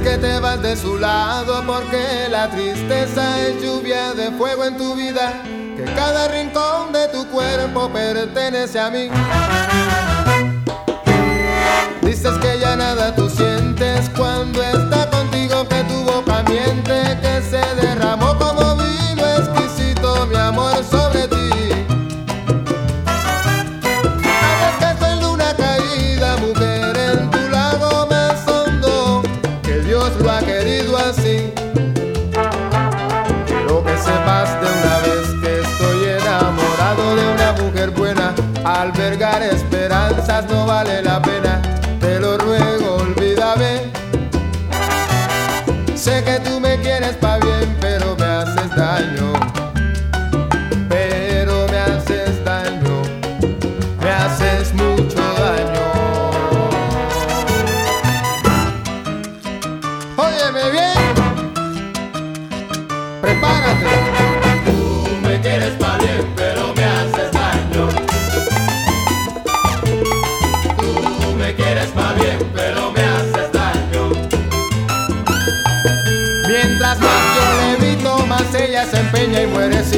que te vas de su lado, porque la tristeza es lluvia de fuego en tu vida, que cada rincón de tu cuerpo pertenece a mí. Dices que ya nada tú sientes cuando está contigo, que tu boca miente, que se derramó como vino exquisito mi amor sobre ti. Sabes que soy luna caída, mujer, en tu lago más hondo, que Dios lo ha querido así. Quiero que sepas de una vez que estoy enamorado de una mujer buena. Albergar esperanzas no vale la pena, te lo ruego, olvídame. Sé que tú me quieres pa' bien, pero me haces daño. Pero me haces daño, me haces mucho daño. Óyeme bien, prepárate. Tú me quieres pa' bien, pero me haces daño. Tú me quieres pa' bien, pero me haces daño. Mientras más yo le evito, más ella se empeña y muere sin